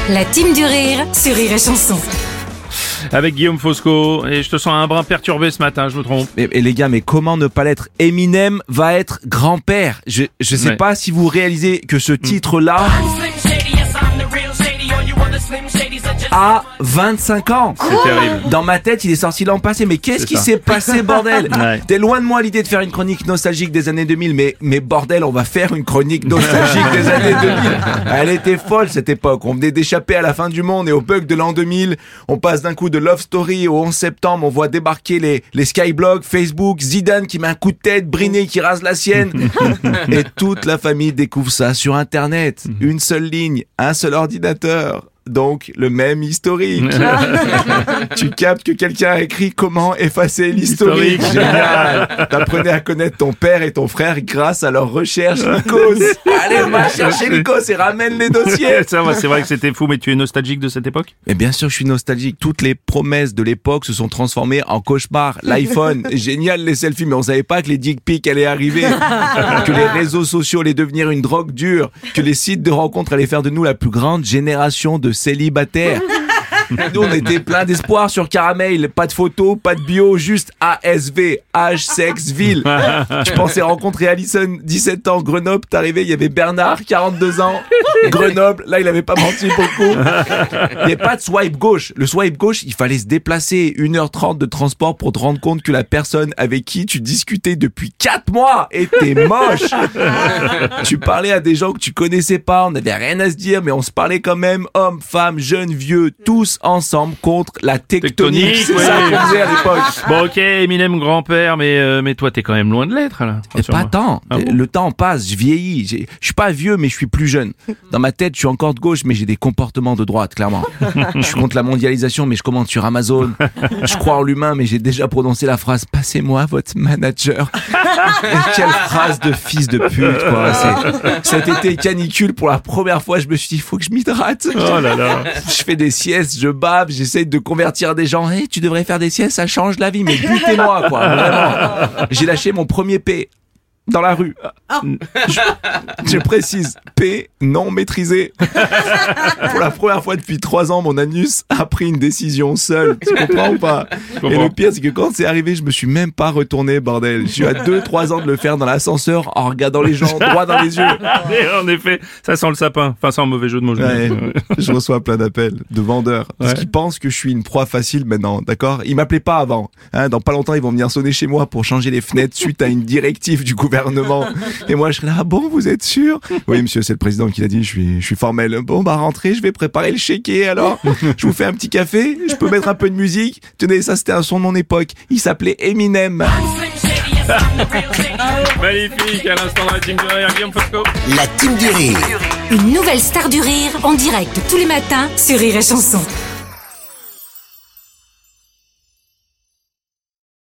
La team du rire sur Rire et Chanson. Avec Guillaume Fosco, et je te sens un brin perturbé ce matin, je me trompe. Et les gars, mais comment ne pas l'être? Eminem va être grand-père. Je sais Ouais. pas si vous réalisez que ce titre-là a 25 ans. C'est terrible. Dans ma tête, il est sorti l'an passé. Mais qu'est-ce C'est qui ça. s'est passé, bordel? Ouais. T'es loin de moi l'idée de faire une chronique nostalgique des années 2000, mais bordel, on va faire une chronique nostalgique des années 2000. Elle était folle cette époque. On venait d'échapper à la fin du monde et au bug de l'an 2000. On passe d'un coup de Love Story au 11 septembre. On voit débarquer les Skyblogs, Facebook, Zidane qui met un coup de tête, Briné qui rase la sienne. Et toute la famille découvre ça sur Internet. Une seule ligne, un seul ordinateur. Donc, le même historique. Tu captes que quelqu'un a écrit comment effacer l'historique. Historique. Génial. T'apprenais à connaître ton père et ton frère grâce à leur recherche, Nikos. Allez, va chercher Nikos et ramène les dossiers. Ça, ouais, c'est vrai que c'était fou, mais tu es nostalgique de cette époque? Mais bien sûr, je suis nostalgique. Toutes les promesses de l'époque se sont transformées en cauchemars. L'iPhone, génial les selfies, mais on savait pas que les dick pics allaient arriver, que les réseaux sociaux allaient devenir une drogue dure, que les sites de rencontres allaient faire de nous la plus grande génération de célibataires. Nous, on était plein d'espoir sur Caramel. Pas de photos, pas de bio, juste ASV, âge, sexe, ville. Tu pensais rencontrer Alison, 17 ans, Grenoble, t'arrivais, il y avait Bernard, 42 ans, Grenoble, là, il avait pas menti beaucoup. Il n'y avait pas de swipe gauche. Le swipe gauche, il fallait se déplacer 1h30 de transport pour te rendre compte que la personne avec qui tu discutais depuis 4 mois était moche. Tu parlais à des gens que tu connaissais pas, on n'avait rien à se dire, mais on se parlait quand même, hommes, femmes, jeunes, vieux, tous ensemble contre la tectonique. C'est oui. ça qu'on faisait à l'époque. Bon, ok, Eminem grand-père, mais toi, t'es quand même loin de l'être, là. Et pas tant. Ah bon? Le temps passe, je vieillis. Je suis pas vieux, mais je suis plus jeune. Dans ma tête, je suis encore de gauche, mais j'ai des comportements de droite, clairement. Je suis contre la mondialisation, mais je commande sur Amazon. Je crois en l'humain, mais j'ai déjà prononcé la phrase « Passez-moi votre manager ». Et quelle phrase de fils de pute, quoi. Cet été canicule, pour la première fois, je me suis dit « Il faut que je m'hydrate ». Oh là là. Je fais des siestes, je bave, j'essaye de convertir des gens. Hey, tu devrais faire des siestes, ça change la vie. Mais butez-moi, quoi. Vraiment. J'ai lâché mon premier P dans la rue. Je précise, P non maîtrisé. Pour la première fois depuis 3 ans, mon anus a pris une décision seul. Tu comprends ou pas? Et le pire, c'est que quand c'est arrivé, je me suis même pas retourné, bordel. Je suis à 2-3 ans de le faire dans l'ascenseur en regardant les gens droit dans les yeux. En effet, ça sent le sapin. Enfin, sans mauvais jeu de mots. Ouais, je reçois plein d'appels de vendeurs parce Ouais. qu'ils pensent que je suis une proie facile maintenant, d'accord? Ils m'appelaient pas avant. Hein, dans pas longtemps, ils vont venir sonner chez moi pour changer les fenêtres suite à une directive du gouvernement. Et moi, je serais là, ah bon, vous êtes sûr? Oui, monsieur, c'est le président qui l'a dit, je suis formel. Bon, bah, rentrez, je vais préparer le chéquier, alors. Je vous fais un petit café, je peux mettre un peu de musique. Tenez, ça, c'était un son de mon époque. Il s'appelait Eminem. Magnifique, à l'instant dans la team du rire, Guillaume Fosco. La team du rire. Une nouvelle star du rire en direct tous les matins sur Rire et Chanson.